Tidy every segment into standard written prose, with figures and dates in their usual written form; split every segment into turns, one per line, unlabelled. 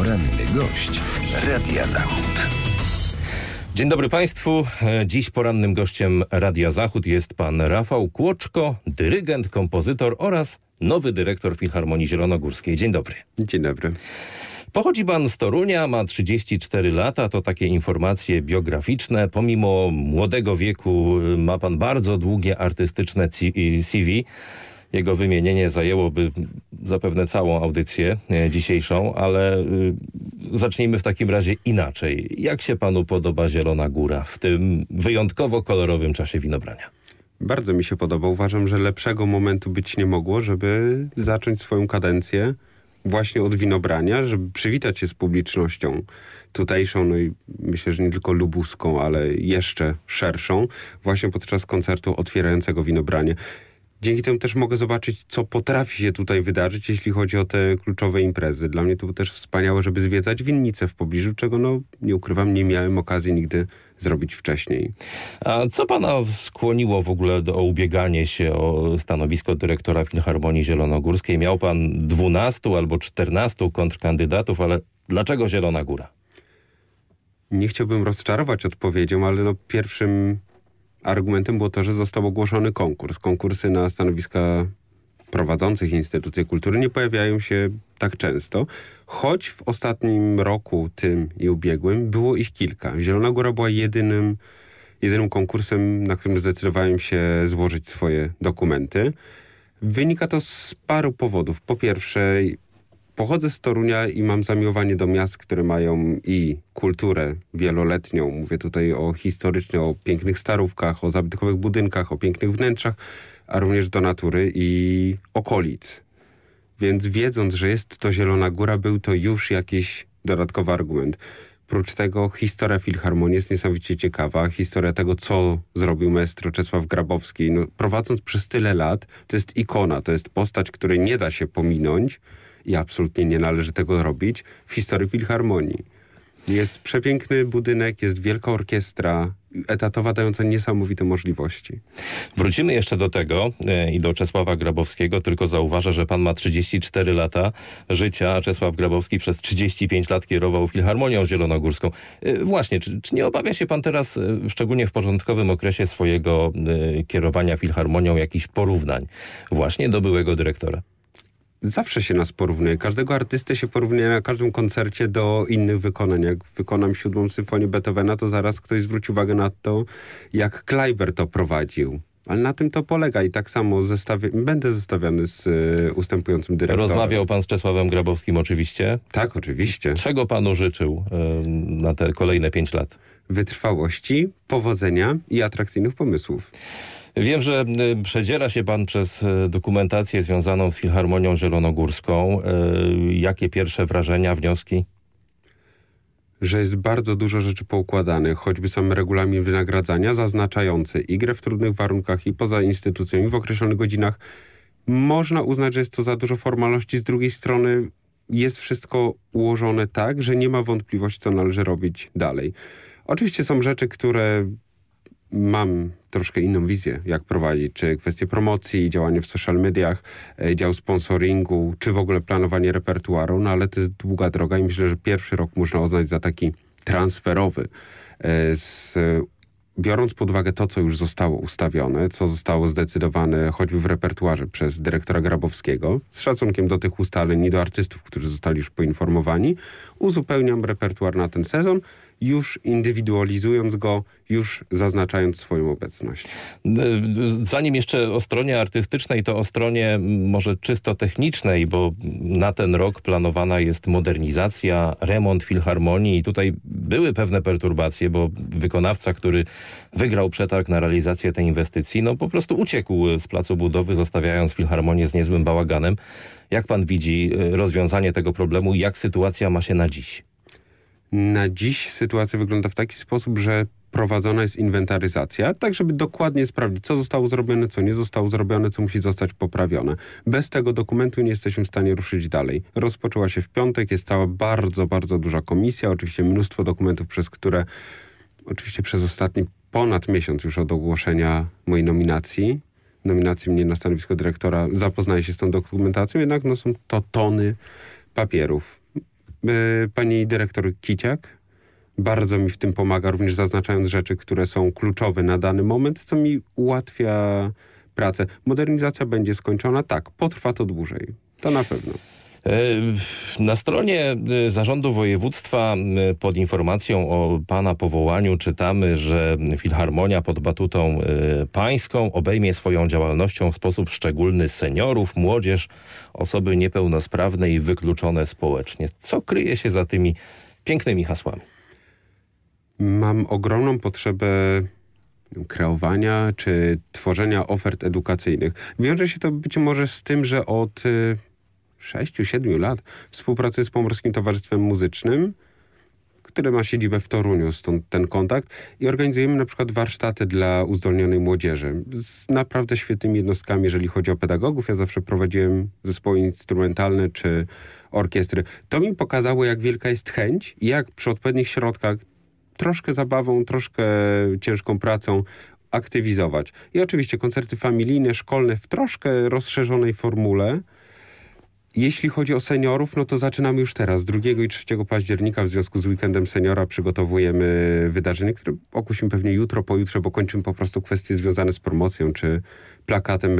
Poranny gość Radia Zachód.
Dzień dobry Państwu. Dziś porannym gościem Radia Zachód jest pan Rafał Kłoczko, dyrygent, kompozytor oraz nowy dyrektor Filharmonii Zielonogórskiej. Dzień dobry.
Dzień dobry.
Pochodzi pan z Torunia, ma 34 lata, to takie informacje biograficzne. Pomimo młodego wieku ma pan bardzo długie artystyczne CV. Jego wymienienie zajęłoby zapewne całą audycję dzisiejszą, ale zacznijmy w takim razie inaczej. Jak się panu podoba Zielona Góra w tym wyjątkowo kolorowym czasie winobrania?
Bardzo mi się podoba. Uważam, że lepszego momentu być nie mogło, żeby zacząć swoją kadencję właśnie od winobrania, żeby przywitać się z publicznością tutejszą, no i myślę, że nie tylko lubuską, ale jeszcze szerszą, właśnie podczas koncertu otwierającego winobranie. Dzięki temu też mogę zobaczyć, co potrafi się tutaj wydarzyć, jeśli chodzi o te kluczowe imprezy. Dla mnie to było też wspaniałe, żeby zwiedzać winnice w pobliżu, czego, no nie ukrywam, nie miałem okazji nigdy zrobić wcześniej.
A co pana skłoniło w ogóle o ubieganie się o stanowisko dyrektora Filharmonii Zielonogórskiej? Miał pan 12 albo 14 kontrkandydatów, ale dlaczego Zielona Góra?
Nie chciałbym rozczarować odpowiedzią, ale no pierwszym argumentem było to, że został ogłoszony konkurs. Konkursy na stanowiska prowadzących instytucje kultury nie pojawiają się tak często, choć w ostatnim roku, tym i ubiegłym, było ich kilka. Zielona Góra była jedynym konkursem, na którym zdecydowałem się złożyć swoje dokumenty. Wynika to z paru powodów. Po pierwsze, pochodzę z Torunia i mam zamiłowanie do miast, które mają i kulturę wieloletnią. Mówię tutaj historycznie o pięknych starówkach, o zabytkowych budynkach, o pięknych wnętrzach, a również do natury i okolic. Więc wiedząc, że jest to Zielona Góra, był to już jakiś dodatkowy argument. Prócz tego historia Filharmonii jest niesamowicie ciekawa. Historia tego, co zrobił maestro Czesław Grabowski. No, prowadząc przez tyle lat, to jest ikona, to jest postać, której nie da się pominąć i absolutnie nie należy tego robić w historii Filharmonii. Jest przepiękny budynek, jest wielka orkiestra, etatowa, dająca niesamowite możliwości.
Wrócimy jeszcze do tego i do Czesława Grabowskiego, tylko zauważę, że pan ma 34 lata życia, a Czesław Grabowski przez 35 lat kierował Filharmonią Zielonogórską. Właśnie, czy nie obawia się pan teraz, szczególnie w początkowym okresie swojego kierowania Filharmonią, jakichś porównań właśnie do byłego dyrektora?
Zawsze się nas porównuje. Każdego artystę się porównuje na każdym koncercie do innych wykonań. Jak wykonam 7. symfonię Beethovena, to zaraz ktoś zwróci uwagę na to, jak Kleiber to prowadził. Ale na tym to polega i tak samo będę zestawiany z ustępującym dyrektorem.
Rozmawiał pan z Czesławem Grabowskim oczywiście?
Tak, oczywiście.
Czego panu życzył na te kolejne 5 lat?
Wytrwałości, powodzenia i atrakcyjnych pomysłów.
Wiem, że przedziera się pan przez dokumentację związaną z Filharmonią Zielonogórską. Jakie pierwsze wrażenia, wnioski?
Że jest bardzo dużo rzeczy poukładanych, choćby sam regulamin wynagradzania zaznaczający i grę w trudnych warunkach i poza instytucją i w określonych godzinach. Można uznać, że jest to za dużo formalności. Z drugiej strony jest wszystko ułożone tak, że nie ma wątpliwości, co należy robić dalej. Oczywiście są rzeczy, które mam troszkę inną wizję, jak prowadzić, czy kwestie promocji, działanie w social mediach, dział sponsoringu, czy w ogóle planowanie repertuaru, no ale to jest długa droga i myślę, że pierwszy rok można uznać za taki transferowy. Biorąc pod uwagę to, co już zostało ustawione, co zostało zdecydowane choćby w repertuarze przez dyrektora Grabowskiego, z szacunkiem do tych ustaleń i do artystów, którzy zostali już poinformowani, uzupełniam repertuar na ten sezon, już indywidualizując go, już zaznaczając swoją obecność.
Zanim jeszcze o stronie artystycznej, to o stronie może czysto technicznej, bo na ten rok planowana jest modernizacja, remont Filharmonii i tutaj były pewne perturbacje, bo wykonawca, który wygrał przetarg na realizację tej inwestycji, no po prostu uciekł z placu budowy, zostawiając Filharmonię z niezłym bałaganem. Jak pan widzi rozwiązanie tego problemu? Jak sytuacja ma się na dziś?
Na dziś sytuacja wygląda w taki sposób, że prowadzona jest inwentaryzacja, tak żeby dokładnie sprawdzić, co zostało zrobione, co nie zostało zrobione, co musi zostać poprawione. Bez tego dokumentu nie jesteśmy w stanie ruszyć dalej. Rozpoczęła się w piątek, jest cała bardzo, bardzo duża komisja, oczywiście mnóstwo dokumentów, przez które oczywiście przez ostatni ponad miesiąc już od ogłoszenia mojej nominacji mnie na stanowisko dyrektora, zapoznaję się z tą dokumentacją, jednak no, są to tony papierów. pani dyrektor Kiciak bardzo mi w tym pomaga, również zaznaczając rzeczy, które są kluczowe na dany moment, co mi ułatwia pracę. Modernizacja będzie skończona? Tak, potrwa to dłużej. To na pewno.
Na stronie Zarządu Województwa pod informacją o pana powołaniu czytamy, że Filharmonia pod batutą pańską obejmie swoją działalnością w sposób szczególny seniorów, młodzież, osoby niepełnosprawne i wykluczone społecznie. Co kryje się za tymi pięknymi hasłami?
Mam ogromną potrzebę kreowania czy tworzenia ofert edukacyjnych. Wiąże się to być może z tym, że od 6-7 lat współpracuję z Pomorskim Towarzystwem Muzycznym, które ma siedzibę w Toruniu, stąd ten kontakt, i organizujemy na przykład warsztaty dla uzdolnionej młodzieży z naprawdę świetnymi jednostkami, jeżeli chodzi o pedagogów. Ja zawsze prowadziłem zespoły instrumentalne czy orkiestry. To mi pokazało, jak wielka jest chęć i jak przy odpowiednich środkach, troszkę zabawą, troszkę ciężką pracą aktywizować. I oczywiście koncerty familijne, szkolne w troszkę rozszerzonej formule. Jeśli chodzi o seniorów, no to zaczynamy już teraz. 2 i 3 października w związku z Weekendem Seniora przygotowujemy wydarzenie, które ogłosimy pewnie jutro, pojutrze, bo kończymy po prostu kwestie związane z promocją czy plakatem.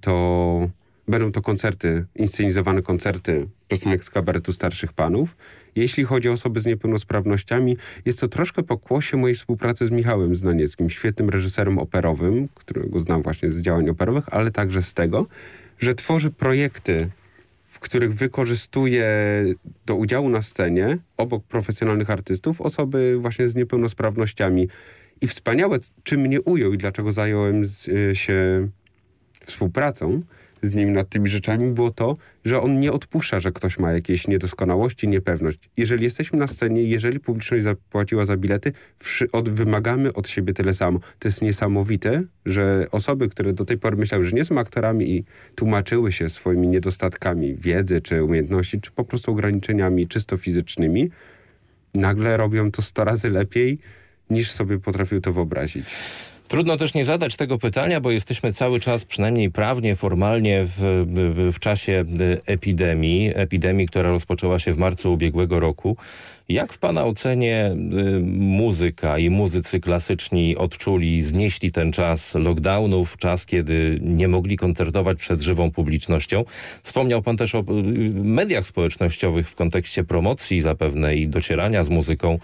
Będą to koncerty, inscenizowane koncerty piosenek z kabaretu starszych panów. Jeśli chodzi o osoby z niepełnosprawnościami, jest to troszkę pokłosie mojej współpracy z Michałem Znanieckim, świetnym reżyserem operowym, którego znam właśnie z działań operowych, ale także z tego, że tworzy projekty, w których wykorzystuje do udziału na scenie, obok profesjonalnych artystów, osoby właśnie z niepełnosprawnościami. I wspaniałe, czym mnie ujął i dlaczego zająłem się współpracą z nim nad tymi rzeczami, było to, że on nie odpuszcza, że ktoś ma jakieś niedoskonałości, niepewność. Jeżeli jesteśmy na scenie, jeżeli publiczność zapłaciła za bilety, wymagamy od siebie tyle samo. To jest niesamowite, że osoby, które do tej pory myślały, że nie są aktorami i tłumaczyły się swoimi niedostatkami wiedzy, czy umiejętności, czy po prostu ograniczeniami czysto fizycznymi, nagle robią to 100 razy lepiej, niż sobie potrafił to wyobrazić.
Trudno też nie zadać tego pytania, bo jesteśmy cały czas, przynajmniej prawnie, formalnie w czasie epidemii, która rozpoczęła się w marcu ubiegłego roku. Jak w pana ocenie muzyka i muzycy klasyczni odczuli, znieśli ten czas lockdownów, czas, kiedy nie mogli koncertować przed żywą publicznością? Wspomniał pan też o mediach społecznościowych w kontekście promocji zapewne i docierania z muzyką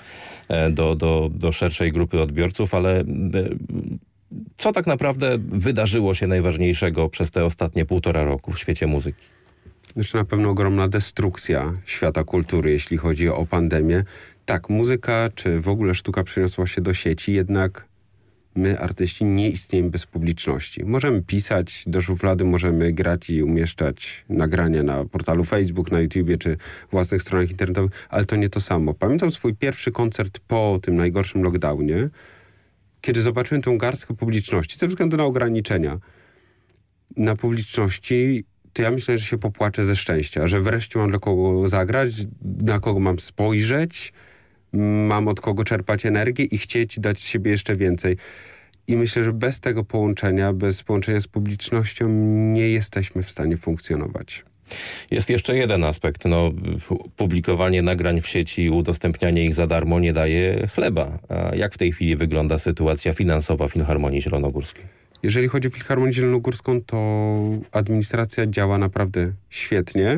do szerszej grupy odbiorców, ale co tak naprawdę wydarzyło się najważniejszego przez te ostatnie 1,5 roku w świecie muzyki?
Jeszcze na pewno ogromna destrukcja świata kultury, jeśli chodzi o pandemię. Tak, muzyka czy w ogóle sztuka przeniosła się do sieci, jednak my, artyści, nie istniejemy bez publiczności. Możemy pisać do szuflady, możemy grać i umieszczać nagrania na portalu Facebook, na YouTubie czy własnych stronach internetowych, ale to nie to samo. Pamiętam swój pierwszy koncert po tym najgorszym lockdownie, kiedy zobaczyłem tą garstkę publiczności, ze względu na ograniczenia na publiczności, to ja myślę, że się popłaczę ze szczęścia, że wreszcie mam dla kogo zagrać, na kogo mam spojrzeć, mam od kogo czerpać energię i chcieć dać z siebie jeszcze więcej. I myślę, że bez tego połączenia, bez połączenia z publicznością nie jesteśmy w stanie funkcjonować.
Jest jeszcze jeden aspekt. Publikowanie nagrań w sieci, udostępnianie ich za darmo nie daje chleba. A jak w tej chwili wygląda sytuacja finansowa Filharmonii Zielonogórskiej?
Jeżeli chodzi o Filharmonię Zielonogórską, to administracja działa naprawdę świetnie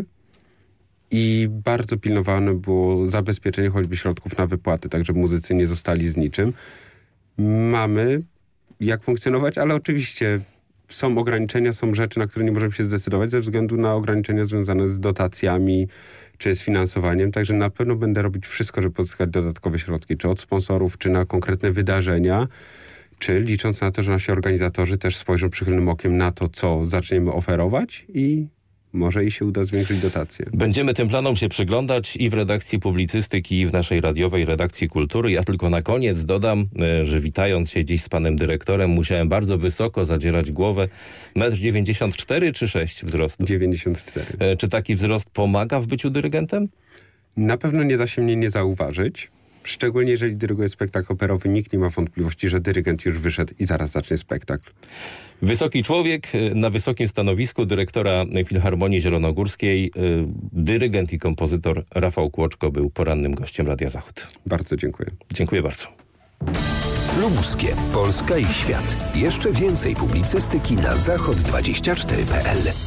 i bardzo pilnowane było zabezpieczenie choćby środków na wypłaty, tak żeby muzycy nie zostali z niczym. Mamy jak funkcjonować, ale oczywiście są ograniczenia, są rzeczy, na które nie możemy się zdecydować ze względu na ograniczenia związane z dotacjami czy z finansowaniem. Także na pewno będę robić wszystko, żeby pozyskać dodatkowe środki, czy od sponsorów, czy na konkretne wydarzenia, czy licząc na to, że nasi organizatorzy też spojrzą przychylnym okiem na to, co zaczniemy oferować i może i się uda zwiększyć dotacje.
Będziemy tym planom się przyglądać i w redakcji publicystyki, i w naszej radiowej redakcji kultury. Ja tylko na koniec dodam, że witając się dziś z panem dyrektorem, musiałem bardzo wysoko zadzierać głowę. 1,94 m czy 6 wzrostu?
94.
Czy taki wzrost pomaga w byciu dyrygentem?
Na pewno nie da się mnie nie zauważyć. Szczególnie jeżeli dyryguje spektakl operowy, nikt nie ma wątpliwości, że dyrygent już wyszedł i zaraz zacznie spektakl.
Wysoki człowiek na wysokim stanowisku dyrektora Filharmonii Zielonogórskiej, dyrygent i kompozytor Rafał Kłoczko był porannym gościem Radia Zachód.
Bardzo dziękuję.
Dziękuję bardzo.
Lubuskie, Polska i świat. Jeszcze więcej publicystyki na zachod24.pl.